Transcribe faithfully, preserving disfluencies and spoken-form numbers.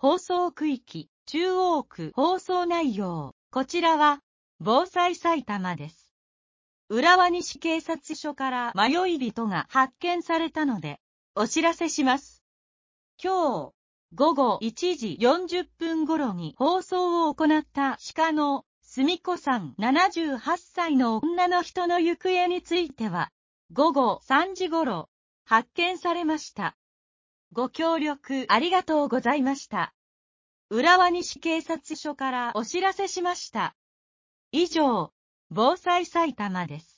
放送区域、中央区放送内容。こちらは、防災埼玉です。浦和西警察署から迷い人が発見されたので、お知らせします。今日、午後いちじよんじゅっぷん頃に放送を行った鹿のすみこさんななじゅうはっさいの女の人の行方については、午後さんじ頃、発見されました。ご協力ありがとうございました。浦和西警察署からお知らせしました。以上、防災埼玉です。